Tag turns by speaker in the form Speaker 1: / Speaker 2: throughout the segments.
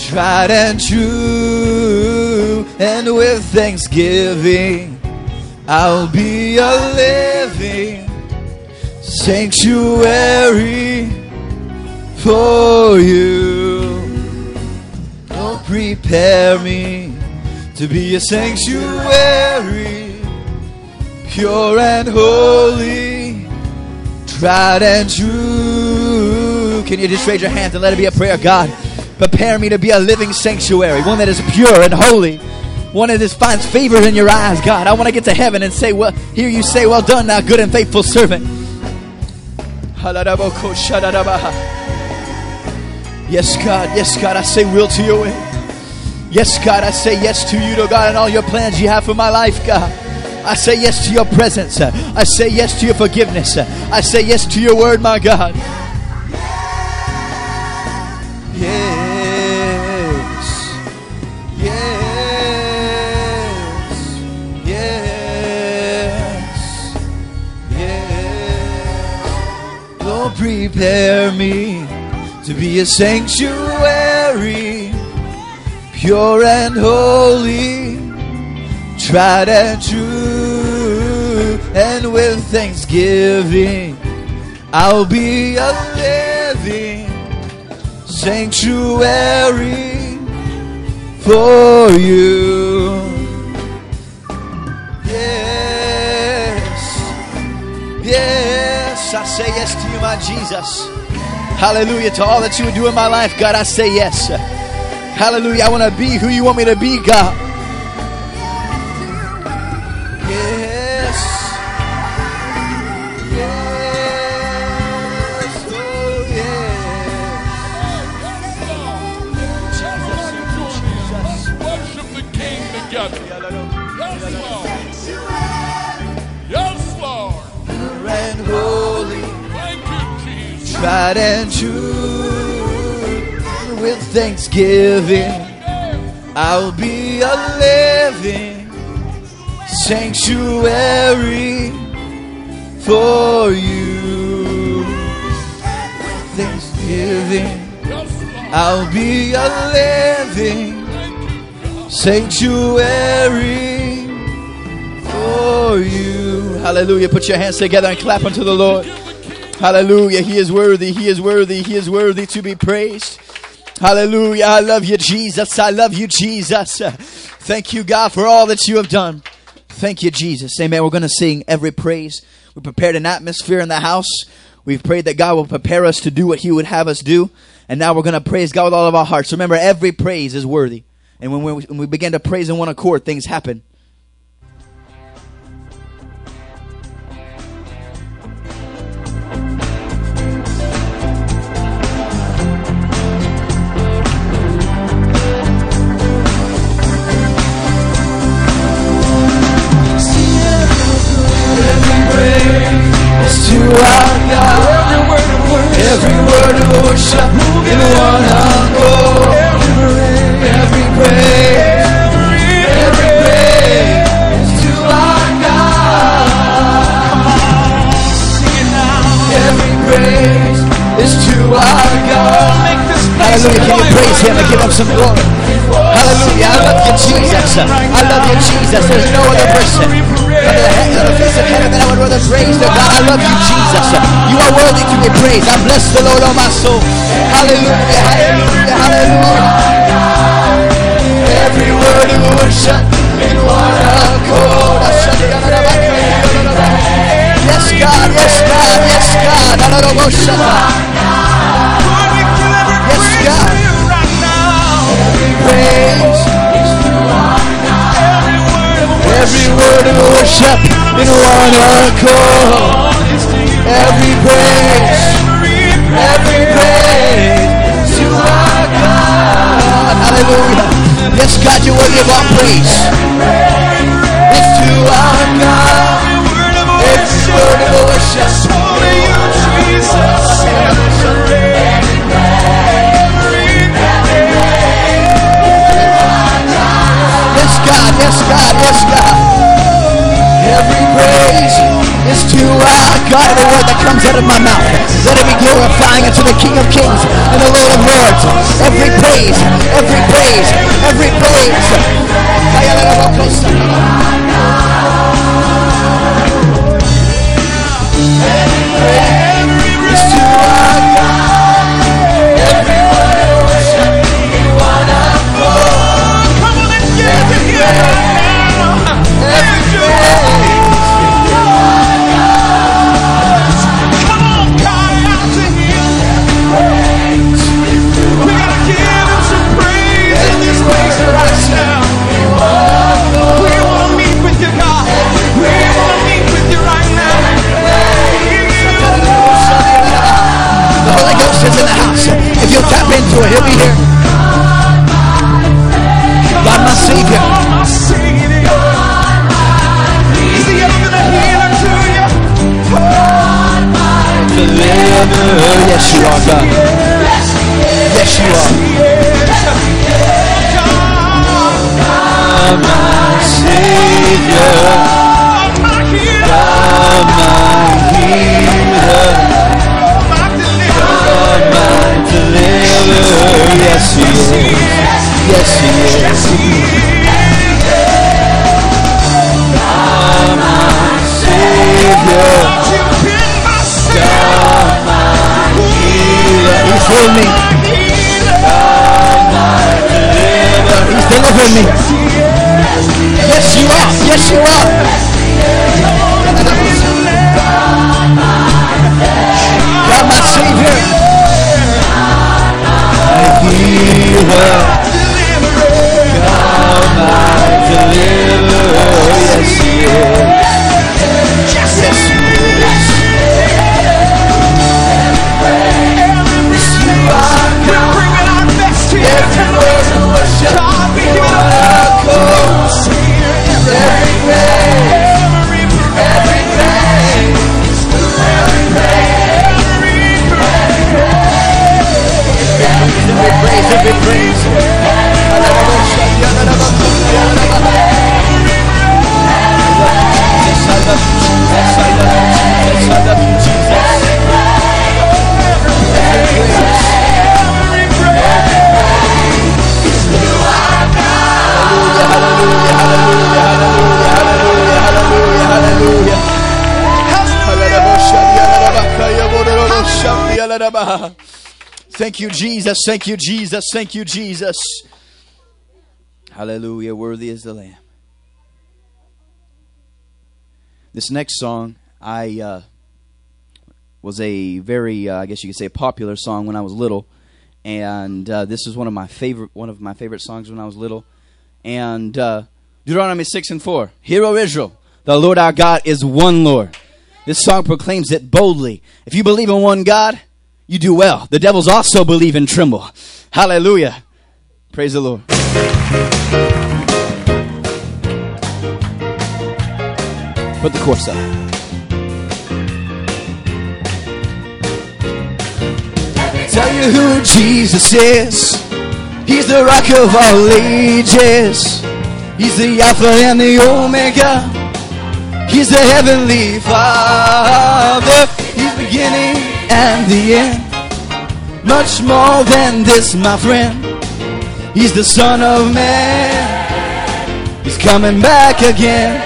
Speaker 1: tried and true, and with thanksgiving I'll be a living sanctuary for you. Oh, prepare me to be a sanctuary, pure and holy, tried and true. Can you just raise your hands and let it be a prayer? God, prepare me to be a living sanctuary, one that is pure and holy, one that just finds favor in your eyes. God, I want to get to heaven and say, well, hear you say, well done, thou good and faithful servant. Yes, God, I say will to your way. Yes, God, I say yes to you, to God, and all your plans you have for my life, God. I say yes to your presence. I say yes to your forgiveness. I say yes to your word, my God. Yes. Yes. Yes. Yes. Lord, prepare me to be a sanctuary, pure and holy, tried and true, and with thanksgiving I'll be a living sanctuary for you. Yes, yes, I say yes to you, my Jesus. Hallelujah, to all that you would do in my life, God, I say yes. Hallelujah, I want to be who you want me to be, God. Yes. Yes. Oh, yes.
Speaker 2: Let's worship the King together. Yes, Lord.
Speaker 1: Pure and holy,
Speaker 2: Thank you, Jesus.
Speaker 1: tried and true, with thanksgiving I'll be a living sanctuary for you. With thanksgiving I'll be a living sanctuary for you. Hallelujah. Put your hands together and clap unto the Lord. Hallelujah. He is worthy. He is worthy. He is worthy to be praised. Hallelujah. I love you, Jesus. I love you, Jesus. Thank you, God, for all that you have done. Thank you, Jesus. Amen. We're going to sing every praise. We prepared an atmosphere in the house. We've prayed that God will prepare us to do what he would have us do. And now we're going to praise God with all of our hearts. Remember, every praise is worthy. And when we begin to praise in one accord, things happen. To our God, every word of worship in one accord. Every praise is to our God. Every praise is to our God. Hallelujah! Can you praise Him and give Him some glory? Hallelujah! I love you, Jesus. I love you, Jesus. There's no other person on the face of heaven that I would rather praise than God. I love you, Jesus. You are worthy to be praised. I bless the Lord, oh my soul. Hallelujah, hallelujah, hallelujah. Every word of worship in one accord. Yes, God, yes, God, yes, God. Yes, God. Every praise, every word of worship in one accord. Every praise to our God. Hallelujah. Yes, God, you're worthy of all praise. It's to our God. Every word of worship. Only you, Jesus. Yes, God, yes, God, yes, God. Every praise is to our God. Every word that comes out of my mouth, Let it be glorifying unto the King of Kings and the Lord of Lords. Every praise, every praise, every praise. Is in the house. If you'll tap into it, he'll be here. God, my Savior. Is he ever a healer to you? Deliver. Yes, you are, God. Yes, you are. God, my Savior. God, my healer. Deliver, yes he is, yes he is. God, my Savior, God, my healer. He's healed me. God, my deliverer. He's delivering me. Yes you are, yes you are. God, my Savior. Healer, God, my deliverer, yes he is, yes he is. We're bringing our best to you. Everywhere to worship, God, we give it up. Every praise. Thank you, Jesus. Thank you, Jesus. Thank you, Jesus. Hallelujah. Worthy is the Lamb. This next song, was a very, I guess you could say, popular song when I was little, and this is one of my favorite songs when I was little. And Deuteronomy 6:4. Hear, O Israel, the Lord our God is one Lord. This song proclaims it boldly. If you believe in one God, you do well. The devils also believe and tremble. Hallelujah. Praise the Lord. Put the chorus up. Tell you who Jesus is. He's the rock of all ages. He's the Alpha and the Omega. He's the Heavenly Father. He's the beginning and the end. Much more than this, my friend. He's the Son of Man. He's coming back again.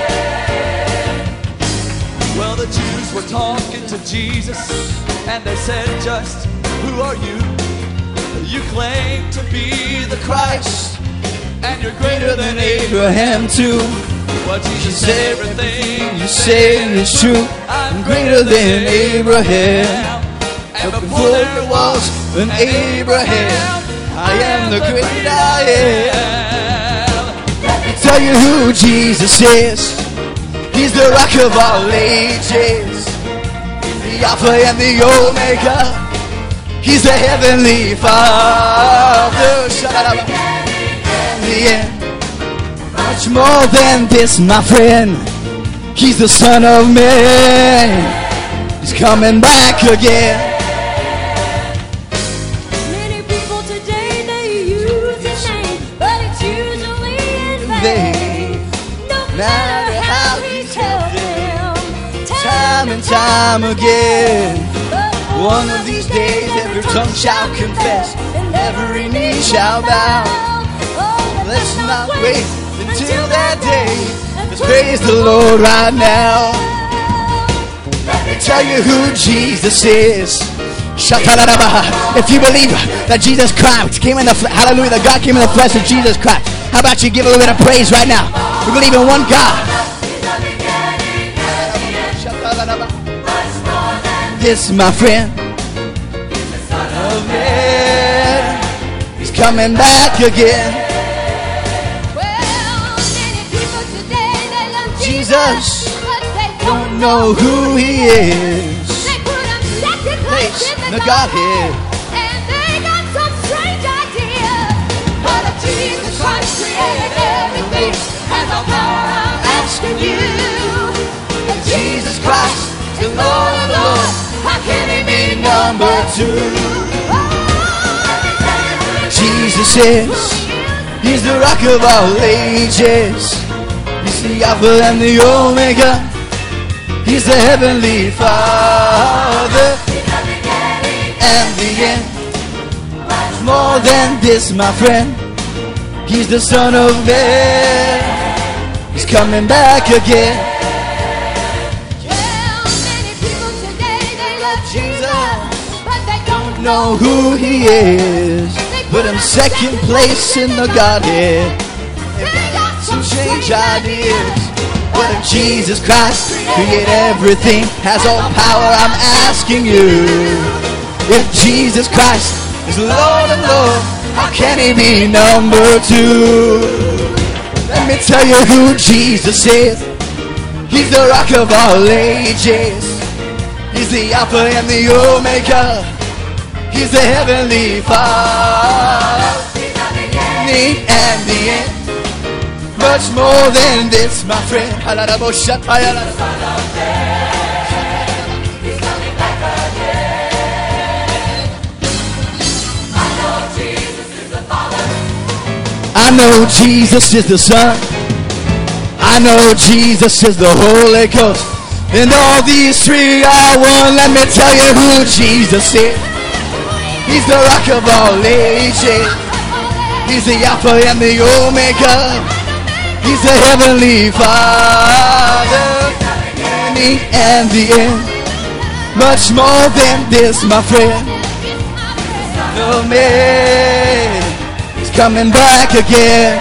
Speaker 3: Well, the Jews were talking to Jesus, and they said, just who are you? You claim to be the Christ, and you're greater than Abraham too. Well, Jesus said, everything you say is true. I'm greater than Abraham. And before there was an Abraham, I am the great I am.
Speaker 1: Let me tell you who Jesus is. He's the rock of all ages. The Alpha and the Omega. He's the Heavenly Father. In the end. Much more than this, my friend. He's the Son of Man. He's coming back again.
Speaker 4: Many people today, they use his name, but it's usually in vain. No matter how he's helped them,
Speaker 1: Time and time again.
Speaker 4: But
Speaker 1: One of these days every tongue shall confess and every knee shall bow. Let's not wait until that day. Let's praise the Lord right now. Let me tell you who Jesus is. If you believe that Jesus Christ came in the flesh, hallelujah, that God came in the flesh of Jesus Christ, how about you give a little bit of praise right now? We believe in one God. This, my friend, He's coming back again.
Speaker 4: Well, many people today, they love
Speaker 1: Jesus,
Speaker 4: but they
Speaker 1: don't know who He is.
Speaker 4: They put Him second place in
Speaker 1: The
Speaker 4: the
Speaker 1: Godhead.
Speaker 4: and they got some strange ideas. But if Jesus Christ created everything, and the power I'm asking you, if Jesus Christ is Lord of Lords, how can He be number two?
Speaker 1: Jesus is, He's the rock of all ages. He's the Alpha and the Omega. He's the Heavenly Father and the end. More than this, my friend, He's the Son of Man. He's coming back again.
Speaker 4: Well, many people today, they love Jesus, but they don't
Speaker 1: Know who He is. Put Him second place in the Godhead.
Speaker 4: They got
Speaker 1: Some strange ideas. But if Jesus Christ created everything, has all power, I'm asking you, if Jesus Christ is Lord of Lords, how can He be number two? Let me tell you who Jesus is. He's the rock of all ages. He's the Alpha and the Omega. He's the Heavenly Father and the end. Much more than this, my friend. I know Jesus is the Son. I know Jesus is the Holy Ghost. And all these three are one. Let me tell you who Jesus is. He's the rock of all ages. He's the Alpha and the Omega. He's the Heavenly Father and the end. Much more than this, my friend. Oh man, He's coming back again.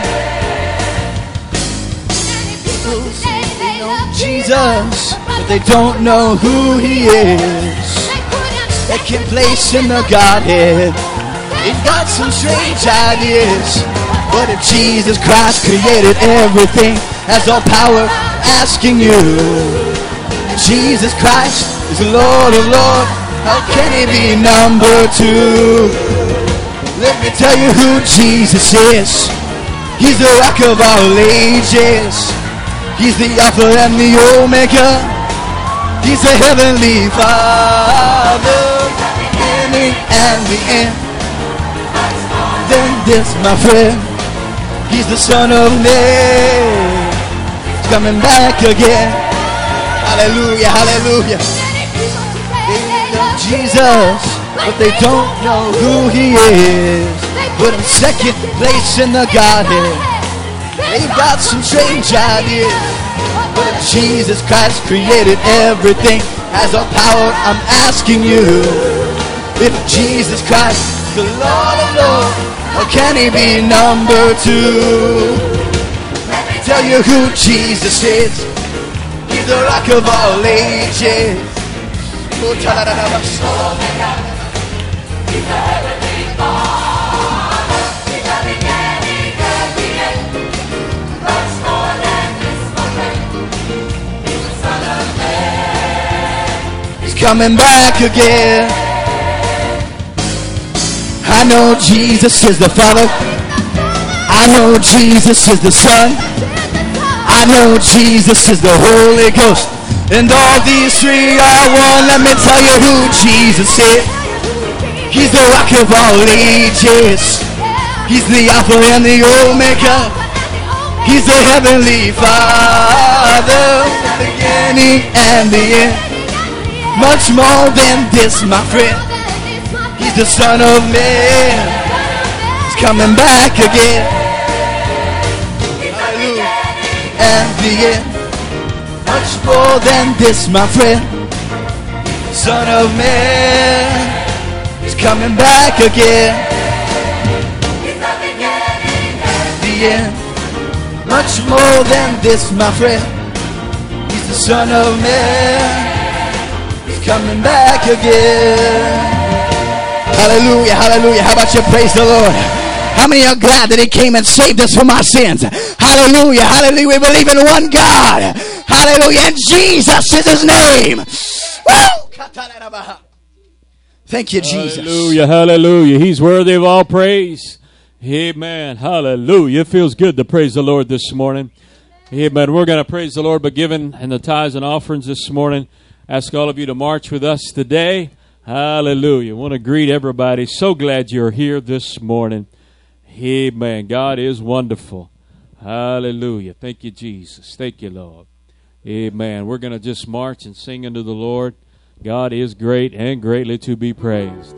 Speaker 1: Jesus, but they don't know who He is. Second place in the Godhead. They've got some strange ideas. But if Jesus Christ created everything, has all power, asking you, if Jesus Christ is Lord of Lords, how can He be number two? Let me tell you who Jesus is. He's the rock of all ages. He's the Alpha and the Omega. He's the Heavenly Father, beginning and the end. Then this, my friend, He's the Son of Man. He's coming back again. Hallelujah, hallelujah. They love Jesus, but they don't know who He is. Put Him second place in the Godhead. They've got some strange ideas. But if Jesus Christ created everything, has all power, I'm asking you, if Jesus Christ is the Lord of Lords, how can He be number two? Let me tell you who Jesus is. He's the rock of all ages. Oh, ta-da-da-da-da.
Speaker 4: He's the Heavenly Father. He's the beginning and the end. Much more than this, my friend. He's the Son of Man.
Speaker 1: He's coming back again. I know Jesus is the Father. I know Jesus is the Son. I know Jesus is the Holy Ghost. And all these three are one. Let me tell you who Jesus is. He's the rock of all ages. He's the Alpha and the Omega. He's the Heavenly Father, the beginning and the end. Much more than this, my friend. He's the Son of Man. He's coming back again. Hallelujah. And the end. Much more than this, my friend. Son of Man. He's coming back again. The end. Much more than this, my friend. He's the Son of Man. He's coming back again. Hallelujah, hallelujah. How about you praise the Lord? How many are glad that He came and saved us from our sins? Hallelujah, hallelujah. We believe in one God. Hallelujah. And Jesus is His name. Woo! Thank you, Jesus.
Speaker 5: Hallelujah, hallelujah. He's worthy of all praise. Amen. Hallelujah. It feels good to praise the Lord this morning. Amen. We're going to praise the Lord by giving and the tithes and offerings this morning. Ask all of you to march with us today. Hallelujah. I want to greet everybody. So glad you're here this morning. Amen. God is wonderful. Hallelujah. Thank you, Jesus. Thank you, Lord. Amen. We're going to just march and sing unto the Lord. God is great and greatly to be praised.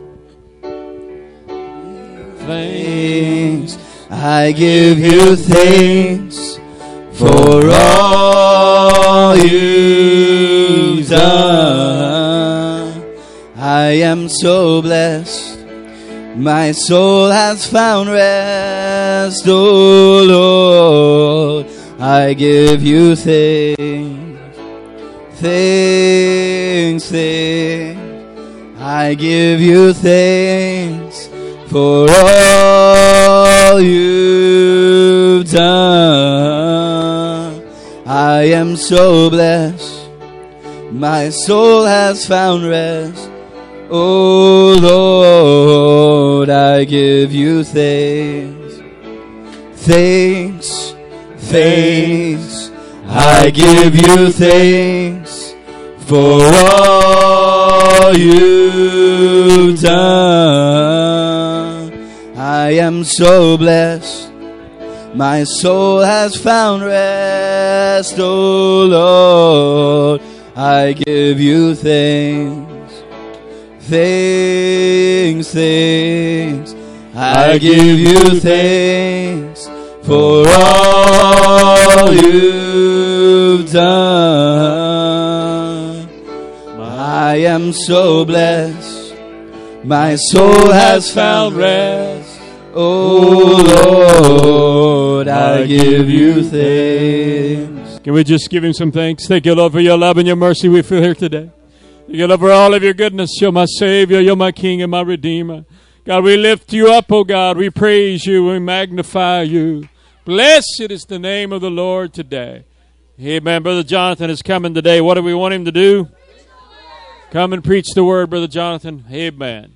Speaker 1: Thanks, I give you thanks for all you've done. I am so blessed, my soul has found rest, oh Lord. I give you thanks, thanks, thanks. I give you thanks for all you've done. I am so blessed, my soul has found rest. Oh Lord, I give you thanks, thanks, thanks. I give you thanks for all you've done. I am so blessed, my soul has found rest. Oh Lord, I give you thanks, thanks, thanks. I give you thanks for all you've done. I am so blessed, my soul has found rest. Oh Lord, I give you thanks.
Speaker 5: Can we just give Him some thanks? Thank you, Lord, for your love and your mercy we feel here today. Thank you, Lord, for all of your goodness. You're my Savior, you're my King and my Redeemer. God, we lift you up, oh God. We praise you, we magnify you. Blessed is the name of the Lord today. Amen. Brother Jonathan is coming today. What do we want him to do? Come and preach the word, Brother Jonathan. Amen.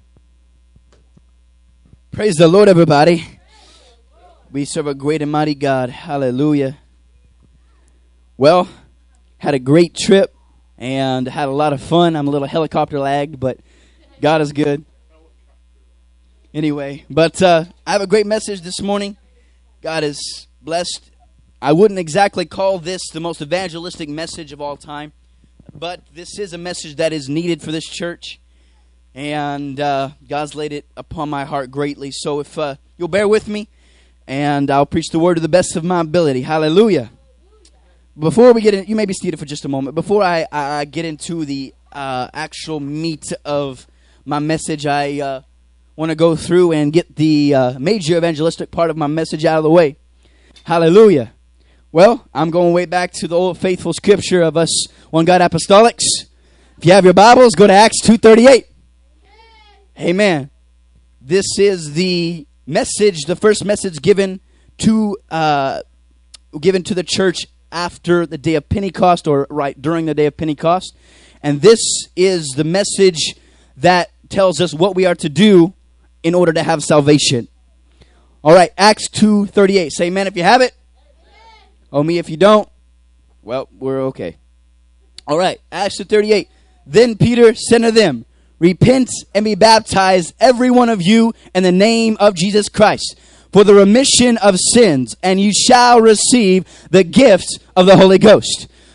Speaker 1: Praise the Lord, everybody. We serve a great and mighty God. Hallelujah. Well, had a great trip and had a lot of fun. I'm a little helicopter lagged, but God is good. Anyway, but I have a great message this morning. God is blessed. I wouldn't exactly call this the most evangelistic message of all time, but this is a message that is needed for this church. And God's laid it upon my heart greatly. So if you'll bear with me, and I'll preach the word to the best of my ability. Hallelujah. Before we get in, you may be seated for just a moment. Before I get into the actual meat of my message, I want to go through and get the major evangelistic part of my message out of the way. Hallelujah. Well, I'm going way back to the old faithful scripture of us One God Apostolics. If you have your Bibles, go to Acts 2:38. Amen. This is the message, the first message given to the church after the day of Pentecost, or right during the day of Pentecost. And this is the message that tells us what we are to do in order to have salvation. All right, Acts 2:38. Say amen if you have it. Oh, me if you don't. Well, we're okay. All right, Acts 2:38. Then Peter said to them, "Repent and be baptized, every one of you, in the name of Jesus Christ, for the remission of sins, and you shall receive the gift of the Holy Ghost."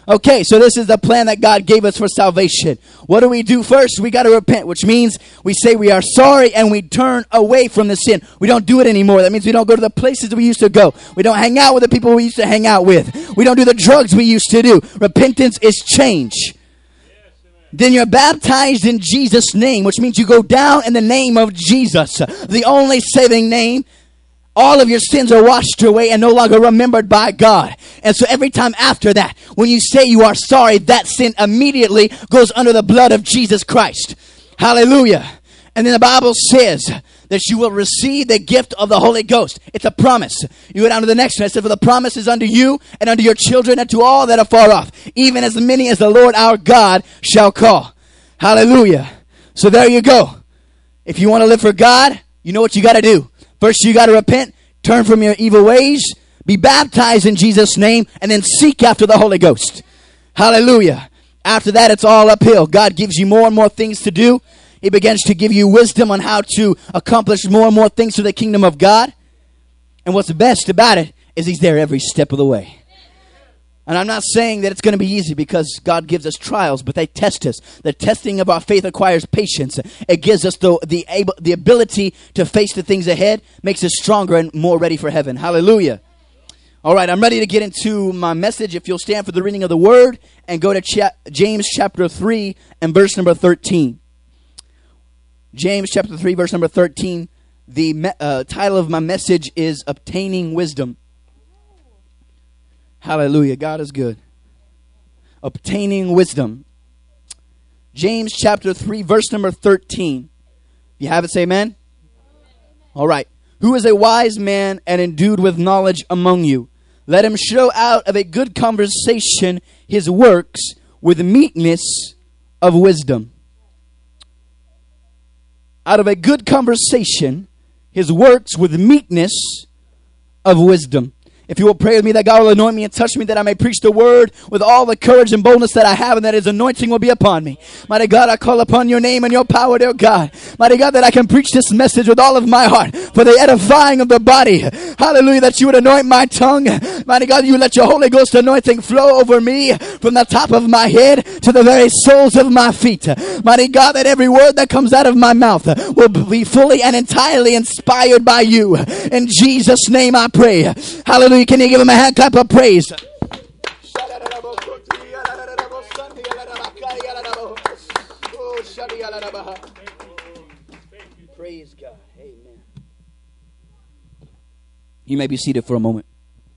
Speaker 1: Okay, so this is the plan that God gave us for salvation. What do we do first? We got to repent, which means we say we are sorry and we turn away from the sin. We don't do it anymore. That means we don't go to the places we used to go. We don't hang out with the people we used to hang out with. We don't do the drugs we used to do. Repentance is change. Then you're baptized in Jesus' name, which means you go down in the name of Jesus, the only saving name. All of your sins are washed away and no longer remembered by God. And so every time after that, when you say you are sorry, that sin immediately goes under the blood of Jesus Christ. Hallelujah. And then the Bible says that you will receive the gift of the Holy Ghost. It's a promise. You go down to the next one. It says, for the promise is unto you and unto your children and to all that are far off, even as many as the Lord our God shall call. Hallelujah. So there you go. If you want to live for God, you know what you got to do. First, you got to repent, turn from your evil ways, be baptized in Jesus' name, and then seek after the Holy Ghost. Hallelujah. After that, it's all uphill. God gives you more and more things to do. He begins to give you wisdom on how to accomplish more and more things for the kingdom of God. And what's best about it is He's there every step of the way. And I'm not saying that it's going to be easy, because God gives us trials, but they test us. The testing of our faith acquires patience. It gives us the ability to face the things ahead, makes us stronger and more ready for heaven. Hallelujah. All right, I'm ready to get into my message. If you'll stand for the reading of the word and go to James chapter 3 and verse number 13. James chapter 3, verse number 13. The title of my message is Obtaining Wisdom. Hallelujah. God is good. Obtaining wisdom. James chapter 3, verse number 13. If you have it, say amen. All right. Who is a wise man and endued with knowledge among you? Let him show out of a good conversation his works with meekness of wisdom. Out of a good conversation his works with meekness of wisdom. If you will pray with me that God will anoint me and touch me, that I may preach the word with all the courage and boldness that I have, and that His anointing will be upon me. Mighty God, I call upon your name and your power, dear God. Mighty God, that I can preach this message with all of my heart for the edifying of the body. Hallelujah, that you would anoint my tongue. Mighty God, you let your Holy Ghost anointing flow over me from the top of my head to the very soles of my feet. Mighty God, that every word that comes out of my mouth will be fully and entirely inspired by you. In Jesus' name I pray. Hallelujah. Can you give him a hand clap of praise? Praise God. Amen. You may be seated for a moment.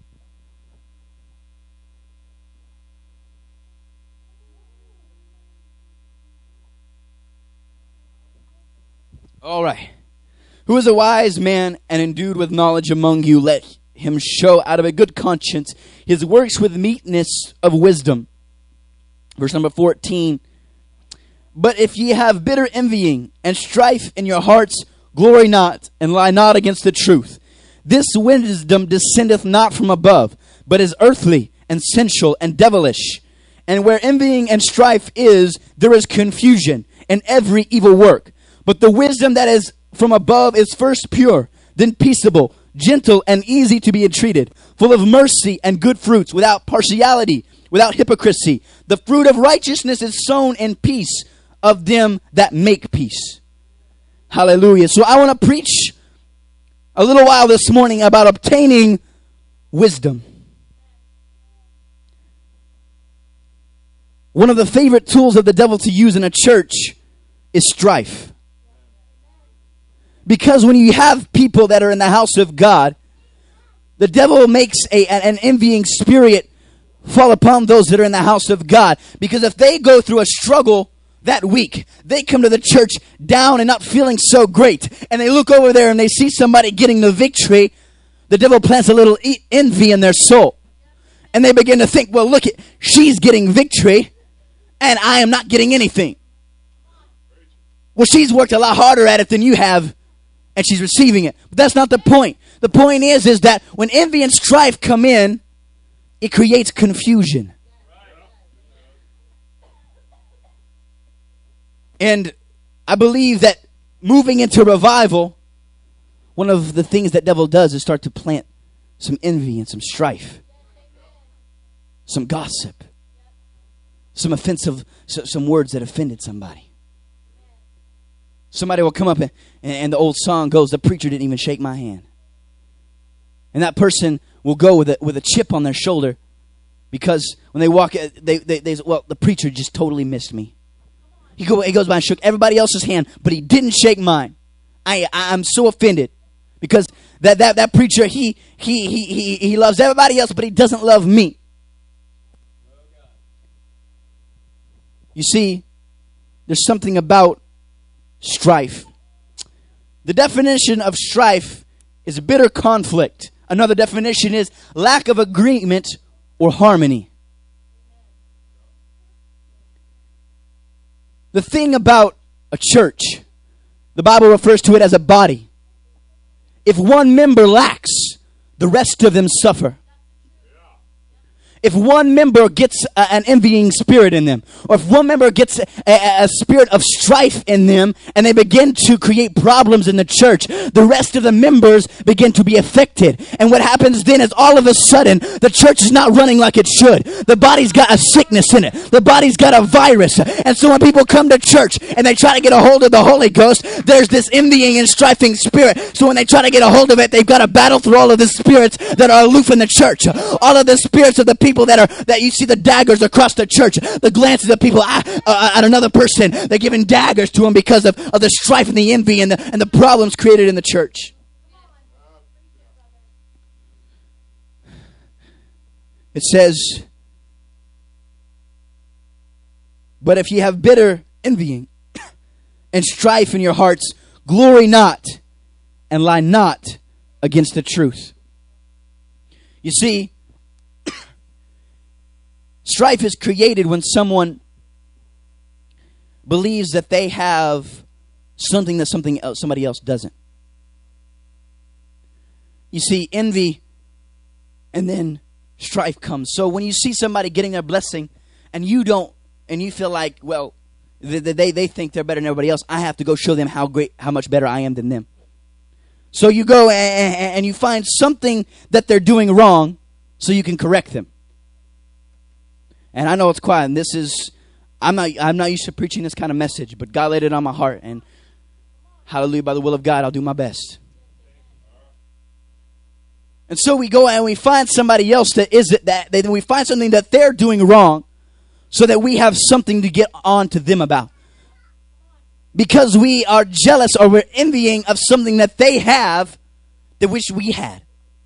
Speaker 1: All right. Who is a wise man and endued with knowledge among you? Let him show out of a good conscience his works with meekness of wisdom. Verse number 14. But if ye have bitter envying and strife in your hearts, glory not, and lie not against the truth. This wisdom descendeth not from above, but is earthly and sensual and devilish. And where envying and strife is, there is confusion and every evil work. But the wisdom that is from above is first pure, then peaceable, gentle and easy to be entreated, full of mercy and good fruits, without partiality, without hypocrisy. The fruit of righteousness is sown in peace of them that make peace. Hallelujah. So I want to preach a little while this morning about obtaining wisdom. One of the favorite tools of the devil to use in a church is strife. Because when you have people that are in the house of God, the devil makes an envying spirit fall upon those that are in the house of God. Because if they go through a struggle that week, they come to the church down and not feeling so great, and they look over there and they see somebody getting the victory, the devil plants a little envy in their soul. And they begin to think, well, look, she's getting victory, and I am not getting anything. Well, she's worked a lot harder at it than you have, and she's receiving it. But that's not the point. The point is that when envy and strife come in, it creates confusion. And I believe that moving into revival, one of the things that devil does is start to plant some envy and some strife, some gossip. some words that offended somebody. Somebody will come up and the old song goes, the preacher didn't even shake my hand. And that person will go with a chip on their shoulder because when they walk, the preacher just totally missed me. He goes by and shook everybody else's hand, but he didn't shake mine. I'm so offended because that preacher, he loves everybody else, but he doesn't love me. You see, there's something about strife. The definition of strife is bitter conflict. Another definition is lack of agreement or harmony. The thing about a church, the Bible refers to it as a body. If one member lacks, the rest of them suffer. If one member gets an envying spirit in them, or if one member gets a spirit of strife in them, and they begin to create problems in the church, the rest of the members begin to be affected. And what happens then is all of a sudden, the church is not running like it should. The body's got a sickness in it. The body's got a virus. And so when people come to church and they try to get a hold of the Holy Ghost, there's this envying and strifing spirit. So when they try to get a hold of it, they've got to battle through all of the spirits that are aloof in the church. All of the spirits of the people that you see the daggers across the church, the glances of people at another person, they're giving daggers to them because of the strife and the envy and the problems created in the church. It says, but if ye have bitter envying and strife in your hearts, glory not and lie not against the truth. You see, strife is created when someone believes that they have something that somebody else doesn't. You see, envy and then strife comes. So when you see somebody getting their blessing and you don't, and you feel like, well, they think they're better than everybody else, I have to go show them how much better I am than them. So you go and you find something that they're doing wrong so you can correct them. And I know it's quiet, and this is, I'm not used to preaching this kind of message, but God laid it on my heart, and hallelujah, by the will of God, I'll do my best. And so we go and we find somebody else then we find something that they're doing wrong, so that we have something to get on to them about. Because we are jealous or we're envying of something that they have that wish we had.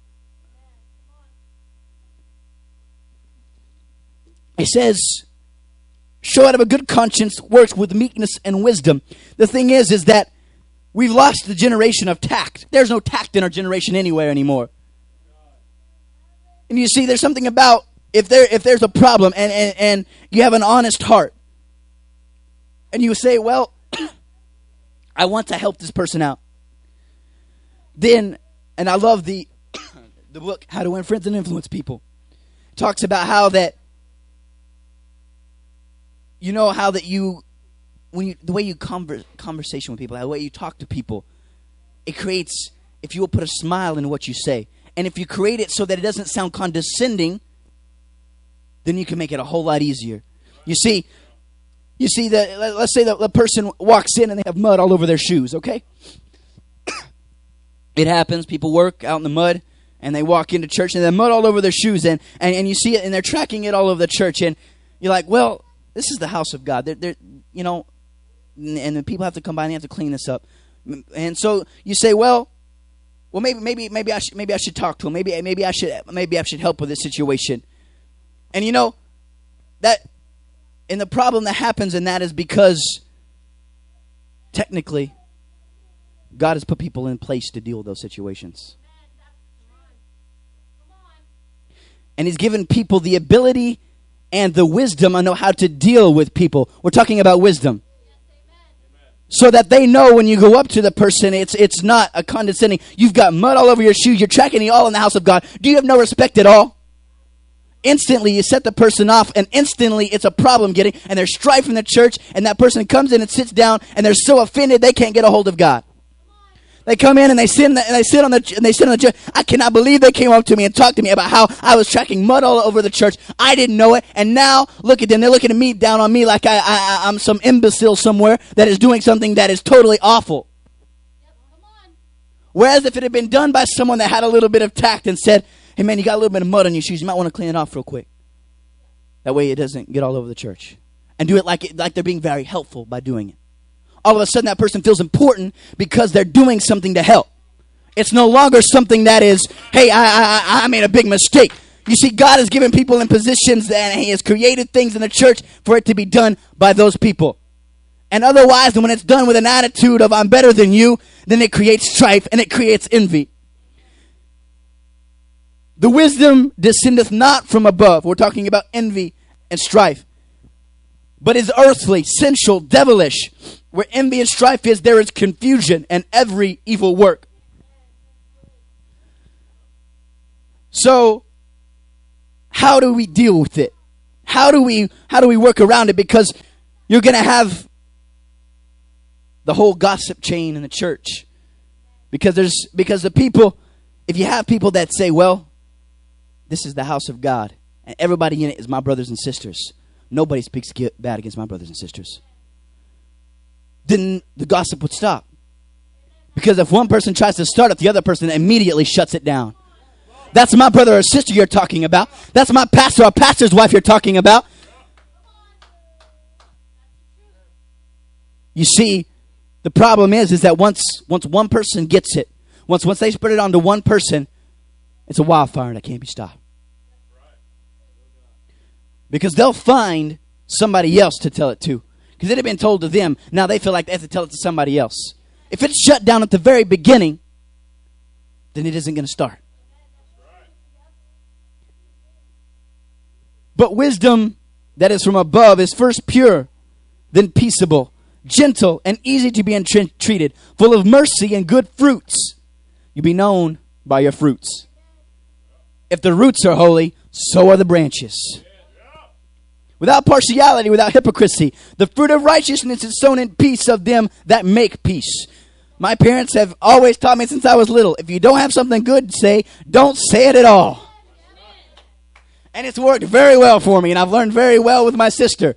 Speaker 1: It says, show out of a good conscience works with meekness and wisdom. The thing is that we've lost the generation of tact. There's no tact in our generation anywhere anymore. And you see, there's something about if there's a problem and you have an honest heart and you say, well, I want to help this person out. Then, and I love the book, How to Win Friends and Influence People. It talks about how that, you know, how that the way you conversation with people, the way you talk to people, it creates, if you will put a smile in what you say. And if you create it so that it doesn't sound condescending, then you can make it a whole lot easier. You see that, let's say that the person walks in and they have mud all over their shoes, okay? It happens. People work out in the mud and they walk into church and they have mud all over their shoes and you see it and they're tracking it all over the church and you're like, well, this is the house of God. They're you know, and the people have to come by and they have to clean this up. And so you say, well, maybe I should talk to him. Maybe I should help with this situation. And you know that, and the problem that happens in that is because technically God has put people in place to deal with those situations. And He's given people the ability and the wisdom on know how to deal with people. We're talking about wisdom. So that they know when you go up to the person, it's not a condescending, you've got mud all over your shoes, you're tracking it all in the house of God. Do you have no respect at all? Instantly, you set the person off, and instantly it's a problem getting, and there's strife in the church, and that person comes in and sits down, and they're so offended they can't get a hold of God. They come in and they sit on the chair. I cannot believe they came up to me and talked to me about how I was tracking mud all over the church. I didn't know it. And now, look at them. They're looking at me, down on me like I'm some imbecile somewhere that is doing something that is totally awful. Whereas if it had been done by someone that had a little bit of tact and said, hey man, you got a little bit of mud on your shoes. You might want to clean it off real quick. That way it doesn't get all over the church. And do it like they're being very helpful by doing it. All of a sudden that person feels important because they're doing something to help. It's no longer something that is, hey, I made a big mistake. You see, God has given people in positions and He has created things in the church for it to be done by those people. And otherwise, when it's done with an attitude of I'm better than you, then it creates strife and it creates envy. The wisdom descendeth not from above. We're talking about envy and strife. But is earthly, sensual, devilish. Where envy and strife is, there is confusion and every evil work. So, how do we deal with it? How do we work around it? Because you're going to have the whole gossip chain in the church. Because the people, if you have people that say, well, this is the house of God, and everybody in it is my brothers and sisters. Nobody speaks bad against my brothers and sisters. Then the gossip would stop. Because if one person tries to start it, the other person immediately shuts it down. That's my brother or sister you're talking about. That's my pastor or pastor's wife you're talking about. You see, the problem is that once one person gets it, once they spread it onto one person, it's a wildfire that can't be stopped. Because they'll find somebody else to tell it to. Because it had been told to them. Now they feel like they have to tell it to somebody else. If it's shut down at the very beginning, then it isn't going to start. But wisdom that is from above is first pure, then peaceable, gentle, and easy to be entreated, full of mercy and good fruits. You be known by your fruits. If the roots are holy, so are the branches. Without partiality, without hypocrisy. The fruit of righteousness is sown in peace of them that make peace. My parents have always taught me since I was little, if you don't have something good to say, don't say it at all. And it's worked very well for me, and I've learned very well with my sister.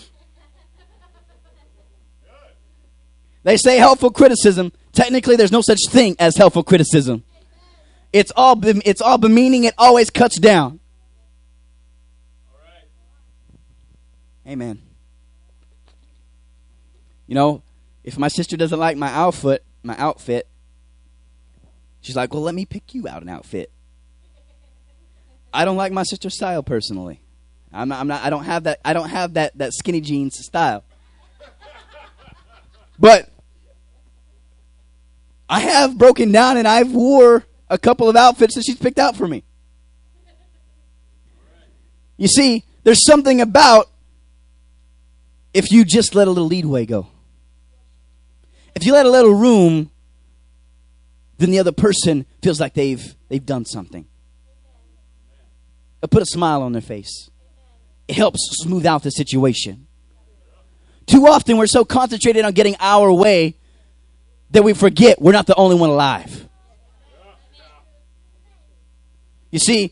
Speaker 1: They say helpful criticism. Technically, there's no such thing as helpful criticism. It's all bemeaning. It always cuts down. Amen. You know, if my sister doesn't like my outfit, she's like, well, let me pick you out an outfit. I don't like my sister's style personally. I don't have that skinny jeans style. But I have broken down and I've wore a couple of outfits that she's picked out for me. You see, there's something about if you just let a little leadway go. If you let a little room, then the other person feels like they've done something. It'll put a smile on their face. It helps smooth out the situation. Too often we're so concentrated on getting our way that we forget we're not the only one alive. You see,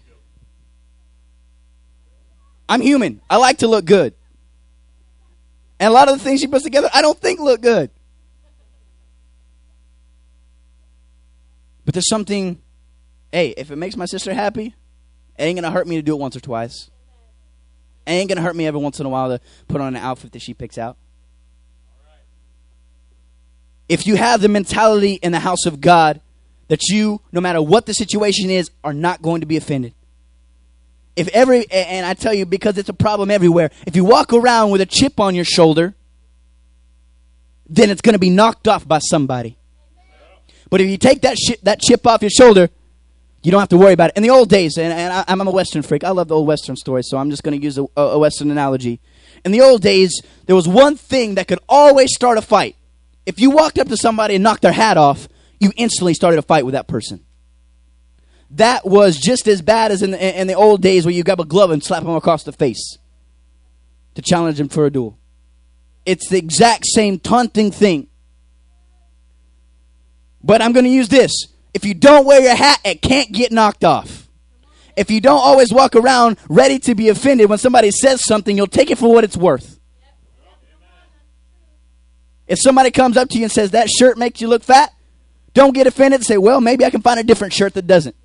Speaker 1: I'm human. I like to look good. And a lot of the things she puts together, I don't think look good. But there's something, hey, if it makes my sister happy, it ain't going to hurt me to do it once or twice. It ain't going to hurt me every once in a while to put on an outfit that she picks out. If you have the mentality in the house of God that you, no matter what the situation is, are not going to be offended. And I tell you, because it's a problem everywhere, if you walk around with a chip on your shoulder, then it's going to be knocked off by somebody. But if you take that chip off your shoulder, you don't have to worry about it. In the old days, and I'm a Western freak. I love the old Western stories, so I'm just going to use a Western analogy. In the old days, there was one thing that could always start a fight. If you walked up to somebody and knocked their hat off, you instantly started a fight with that person. That was just as bad as in the old days where you grab a glove and slap them across the face to challenge them for a duel. It's the exact same taunting thing. But I'm going to use this. If you don't wear your hat, it can't get knocked off. If you don't always walk around ready to be offended when somebody says something, you'll take it for what it's worth. If somebody comes up to you and says, that shirt makes you look fat, don't get offended. Say, well, maybe I can find a different shirt that doesn't.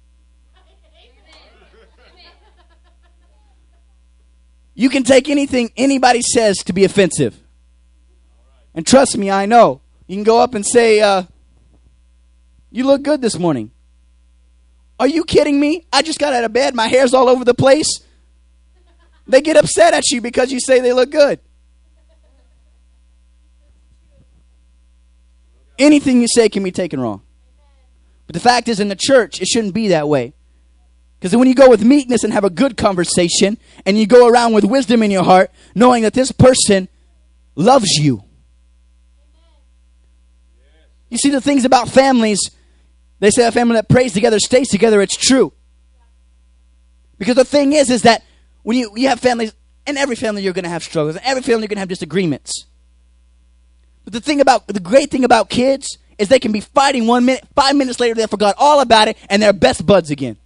Speaker 1: You can take anything anybody says to be offensive. And trust me, I know. You can go up and say, you look good this morning. Are you kidding me? I just got out of bed. My hair's all over the place. They get upset at you because you say they look good. Anything you say can be taken wrong. But the fact is, in the church, it shouldn't be that way. Because when you go with meekness and have a good conversation, and you go around with wisdom in your heart, knowing that this person loves you. You see, the things about families, they say a family that prays together stays together. It's true. Because the thing is that when you have families, in every family you're going to have struggles. In every family you're going to have disagreements. But the great thing about kids is they can be fighting 1 minute, 5 minutes later they forgot all about it, and they're best buds again.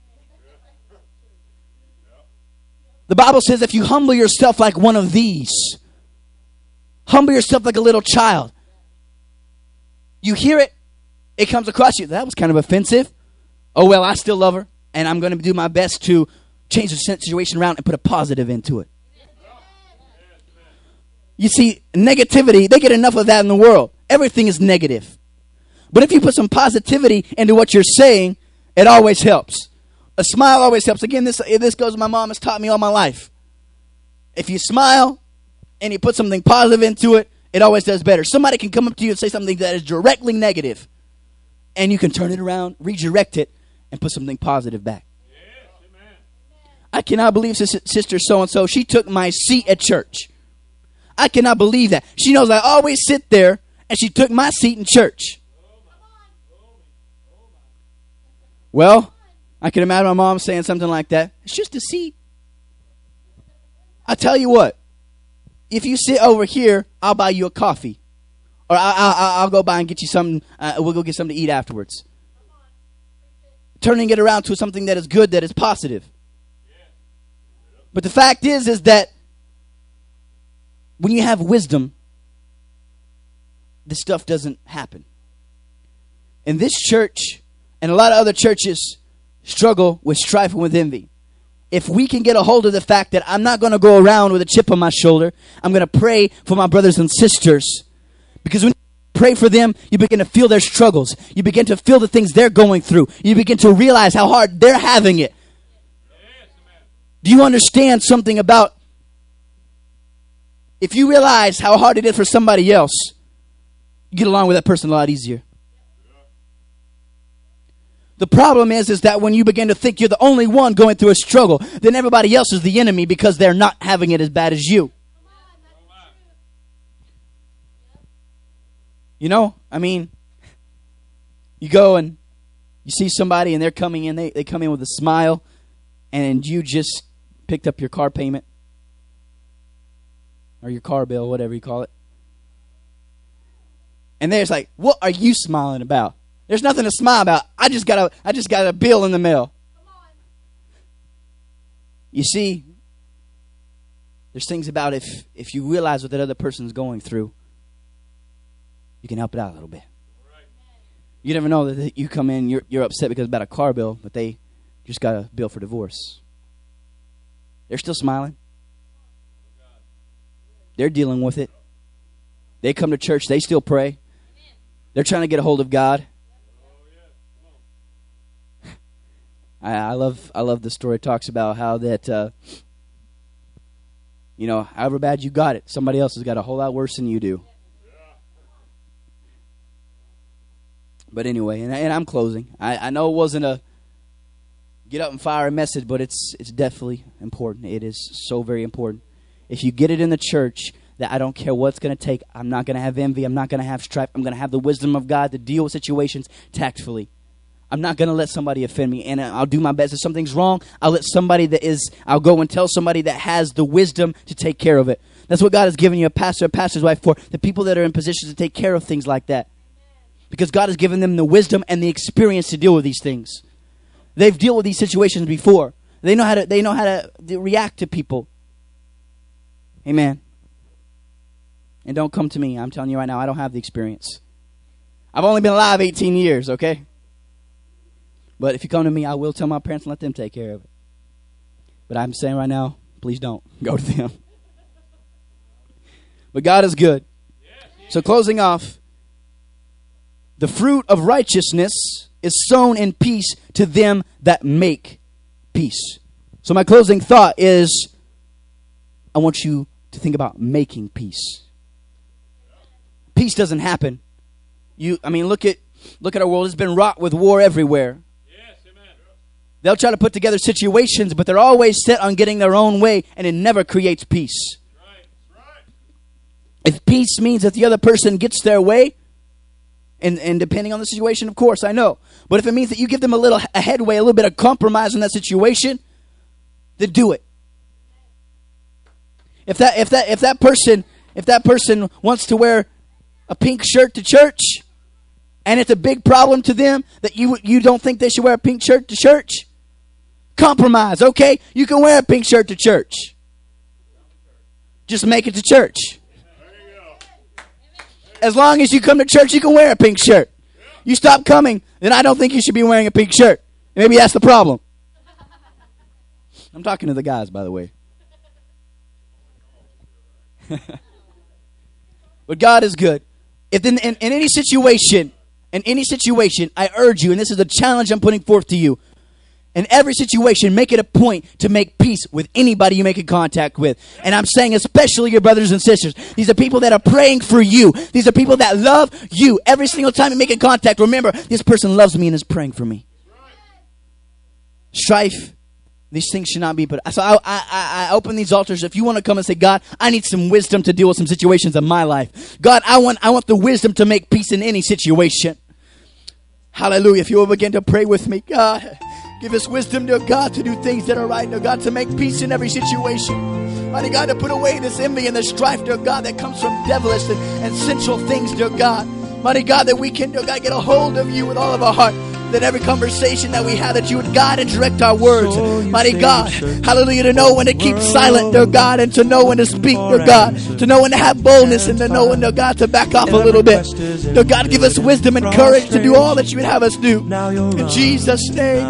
Speaker 1: The Bible says if you humble yourself like one of these, humble yourself like a little child. You hear it, it comes across you. That was kind of offensive. Oh, well, I still love her, and I'm going to do my best to change the situation around and put a positive into it. You see, negativity, they get enough of that in the world. Everything is negative. But if you put some positivity into what you're saying, it always helps. A smile always helps. Again, this goes, my mom has taught me all my life. If you smile and you put something positive into it, it always does better. Somebody can come up to you and say something that is directly negative, and you can turn it around, redirect it, and put something positive back. Yes, amen. I cannot believe sister so-and-so, she took my seat at church. I cannot believe that. She knows I always sit there, and she took my seat in church. Well, I can imagine my mom saying something like that. It's just a seat. I tell you what, if you sit over here, I'll buy you a coffee. Or I'll go by and get you something. We'll go get something to eat afterwards. Turning it around to something that is good, that is positive. But the fact is that when you have wisdom, this stuff doesn't happen. In this church, and a lot of other churches, struggle with strife and with envy. If we can get a hold of the fact that I'm not going to go around with a chip on my shoulder, I'm going to pray for my brothers and sisters. Because when you pray for them, you begin to feel their struggles. You begin to feel the things they're going through. You begin to realize how hard they're having it. Do you understand something about, if you realize how hard it is for somebody else, you get along with that person a lot easier. The problem is that when you begin to think you're the only one going through a struggle, then everybody else is the enemy because they're not having it as bad as you. You know, I mean, you go and you see somebody and they're coming in, they come in with a smile, and you just picked up your car payment or your car bill, whatever you call it. And they're just like, what are you smiling about? There's nothing to smile about. I just got a bill in the mail. You see, there's things about if you realize what that other person's going through, you can help it out a little bit. You never know that you come in, you're upset because about a car bill, but they just got a bill for divorce. They're still smiling. They're dealing with it. They come to church, they still pray. They're trying to get a hold of God. I love the story. It talks about how that, however bad you got it, somebody else has got a whole lot worse than you do. But anyway, and I'm closing. I know it wasn't a get up and fire a message, but it's definitely important. It is so very important. If you get it in the church, that I don't care what it's going to take. I'm not going to have envy. I'm not going to have strife. I'm going to have the wisdom of God to deal with situations tactfully. I'm not going to let somebody offend me, and I'll do my best. If something's wrong, I'll go and tell somebody that has the wisdom to take care of it. That's what God has given you, a pastor, a pastor's wife, for the people that are in positions to take care of things like that. Because God has given them the wisdom and the experience to deal with these things. They've dealt with these situations before. They know how to react to people. Amen. And don't come to me. I'm telling you right now, I don't have the experience. I've only been alive 18 years, okay? But if you come to me, I will tell my parents and let them take care of it. But I'm saying right now, please don't go to them. But God is good. So closing off, the fruit of righteousness is sown in peace to them that make peace. So my closing thought is, I want you to think about making peace. Peace doesn't happen. Look at our world. It's been wrought with war everywhere.
Speaker 5: Yes, amen.
Speaker 1: They'll try to put together situations, but they're always set on getting their own way, and it never creates peace.
Speaker 5: Right.
Speaker 1: If peace means that the other person gets their way, and depending on the situation, of course, I know. But if it means that you give them a headway, a little bit of compromise in that situation, then do it. If that person wants to wear a pink shirt to church, and it's a big problem to them that you don't think they should wear a pink shirt to church, compromise, okay? You can wear a pink shirt to church. Just make it to church. As long as you come to church, you can wear a pink shirt. You stop coming, then I don't think you should be wearing a pink shirt. Maybe that's the problem. I'm talking to the guys, by the way. But God is good. If in any situation, I urge you, and this is a challenge I'm putting forth to you, in every situation, make it a point to make peace with anybody you make in contact with. And I'm saying especially your brothers and sisters. These are people that are praying for you. These are people that love you. Every single time you make in contact, remember, this person loves me and is praying for me. Strife, these things should not be put. So I open these altars. If you want to come and say, God, I need some wisdom to deal with some situations in my life. God, I want the wisdom to make peace in any situation. Hallelujah. If you will begin to pray with me, God, give us wisdom, dear God, to do things that are right, dear God, to make peace in every situation. Mighty God, to put away this envy and the strife, dear God, that comes from devilish and sensual things, dear God. Mighty God, that we can, dear God, get a hold of you with all of our heart. That every conversation that we have, that you would guide and direct our words. Mighty God, hallelujah, to know when to keep silent, dear God, and to know when to speak, dear God. To know when to have boldness and to know when, dear God, to back off a little bit. Dear God, give us wisdom and courage to do all that you would have us do. In Jesus' name.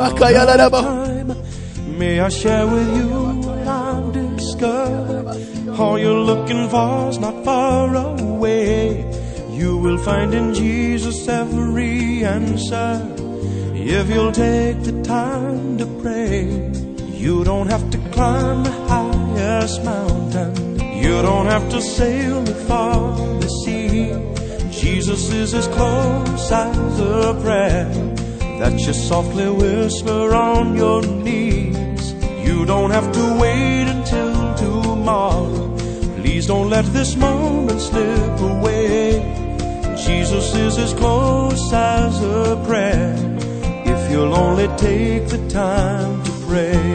Speaker 6: May I share with you what I've discovered? All you're looking for is not far away. You will find in Jesus every answer. If you'll take the time to pray, you don't have to climb the highest mountain. You don't have to sail the farthest sea. Jesus is as close as a prayer that you softly whisper on your knees. You don't have to wait until tomorrow. Please don't let this moment slip away. Jesus is as close as a prayer. If you'll only take the time to pray.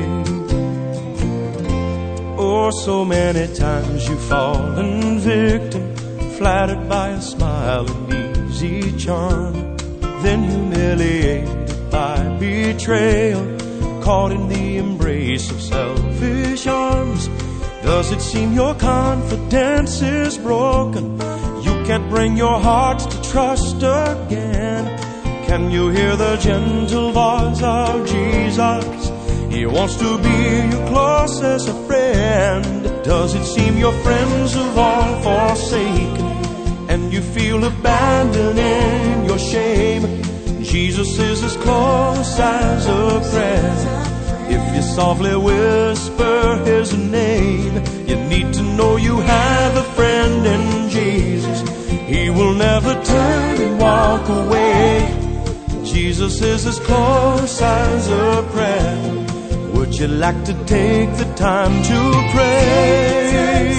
Speaker 6: Oh, so many times you've fallen victim, flattered by a smile and easy charm, then humiliated by betrayal, caught in the embrace of selfish arms. Does it seem your confidence is broken? You can't bring your heart to trust again. Can you hear the gentle voice of Jesus? He wants to be your closest friend. Does it seem your friends have all forsaken, and you feel abandoned in your shame? Jesus is as close as a prayer. If you softly whisper His name, you need to know you have a friend in Jesus. He will never turn and walk away. Jesus is as close as a prayer. Would you like to take the time to pray?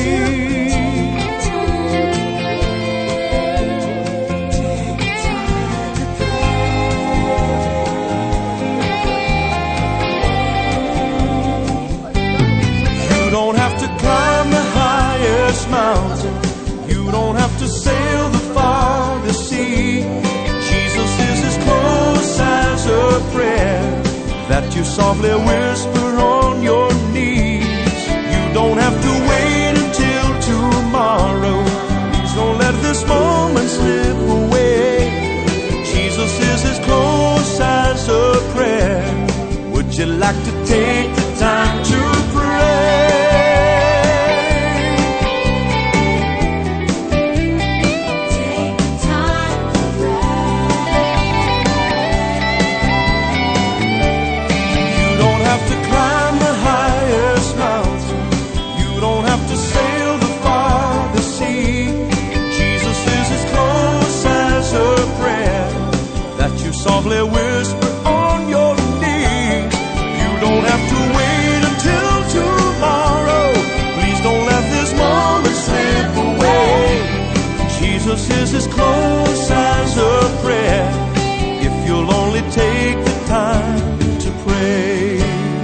Speaker 6: You don't have to climb the highest mountain. You don't have to sail the farthest sea. you softly whisper on your knees. You don't have to wait until tomorrow. Please don't let this moment slip away. Jesus is as close as a prayer. Would you like to take the time to pray? Softly whisper on your knees. You don't have to wait until tomorrow. Please don't let this moment slip away. Jesus is as close as a prayer, if you'll only take the time to pray.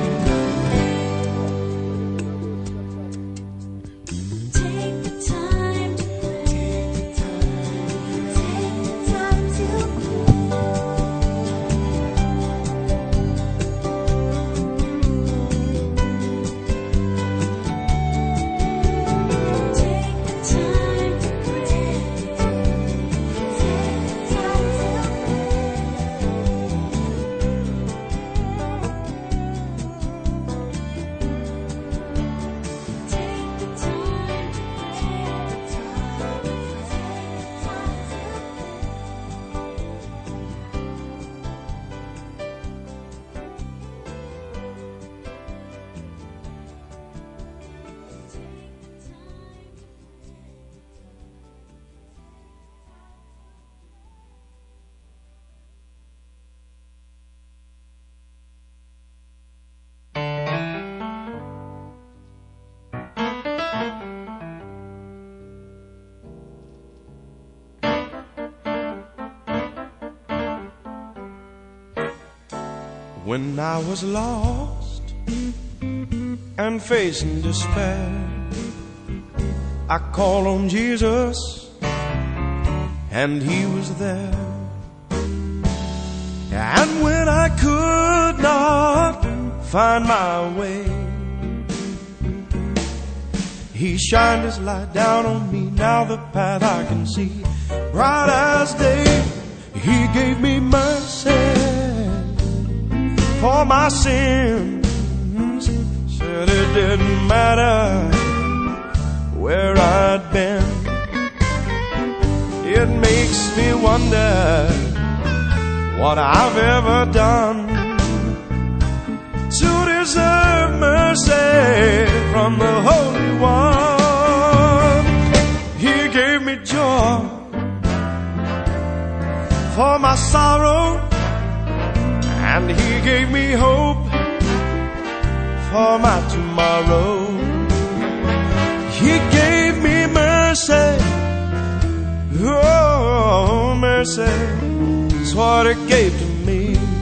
Speaker 6: When I was lost and facing despair, I called on Jesus and He was there. And when I could not find my way, He shined His light down on me. Now the path I can see, bright as day. He gave me mercy for my sins. Said it didn't matter where I'd been. It makes me wonder what I've ever done to deserve mercy from the Holy One. He gave me joy for my sorrow, and He gave me hope for my tomorrow. He gave me mercy, oh mercy, is what He gave to me.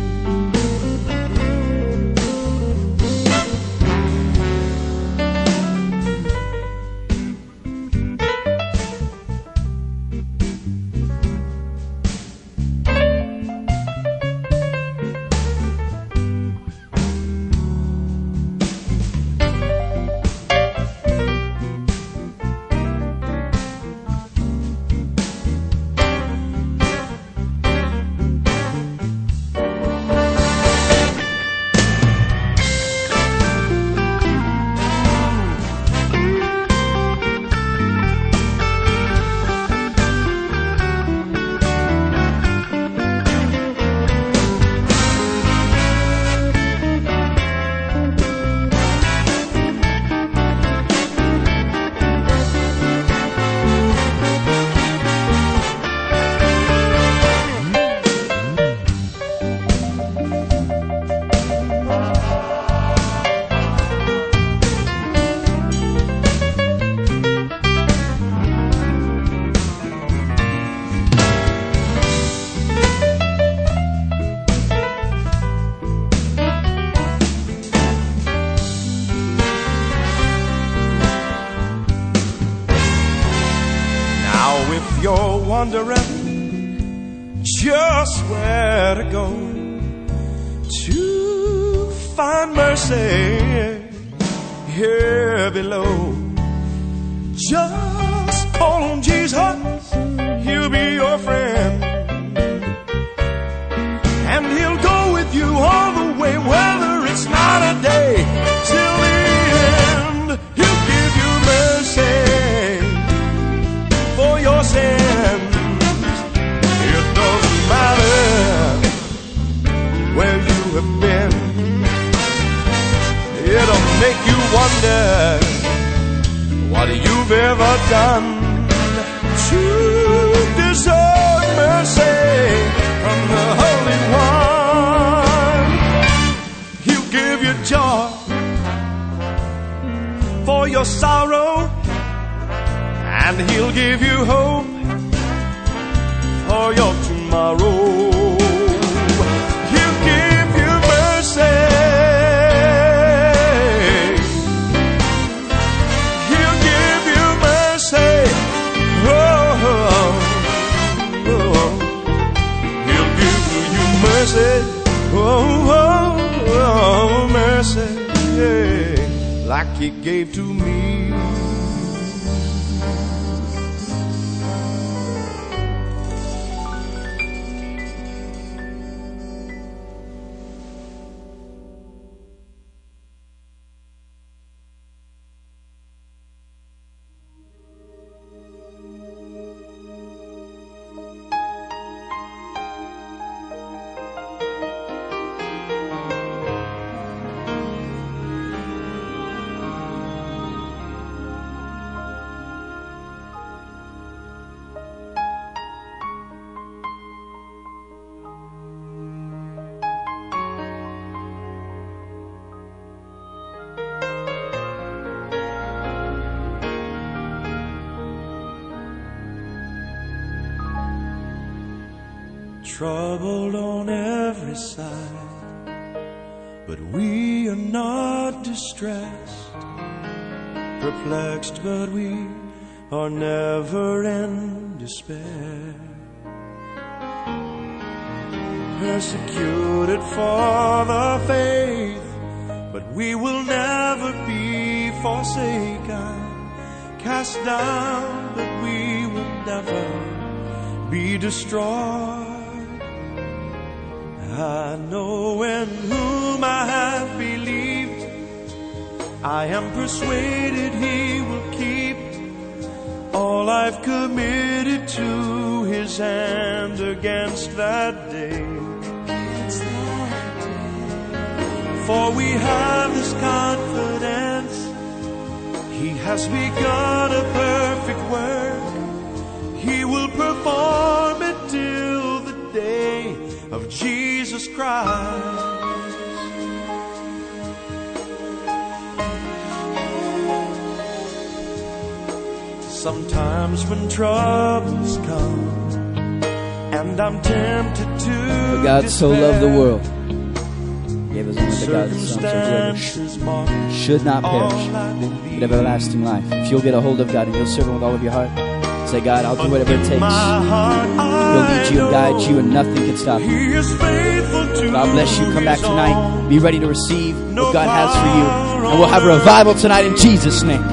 Speaker 6: you're wondering just where to go to find mercy here below. Just call on Jesus, he'll be your friend, and he'll go with you all the way, whether it's night or day, till the end. He'll give you mercy for your sins. It doesn't matter where you have been. It'll make you wonder what you've ever done to deserve mercy from the Holy One. He'll give you joy for your sorrow, and he'll give you hope for your tomorrow. He'll give you mercy. He'll give you mercy. Oh, he'll give you mercy. Oh, mercy, like he gave to me. Troubled on every side, but we are not distressed. Perplexed, but we are never in despair. Persecuted for the faith, but we will never be forsaken. Cast down, but we will never be destroyed. I know in whom I have believed, I am persuaded he will keep all I've committed to his hand against that day. For we have this confidence, he has begun a perfect work. He will perform it till the day of Jesus Christ. Sometimes when troubles come and I'm tempted to
Speaker 1: For God so loved the world, He gave His only begotten Son, so whoever should not perish, but everlasting life. If you'll get a hold of God and you'll serve Him with all of your heart, say, God, I'll do whatever it takes. He'll lead you and guide you, and nothing can stop you. God bless you. Come back tonight. Be ready to receive what God has for you. And we'll have a revival tonight in Jesus' name.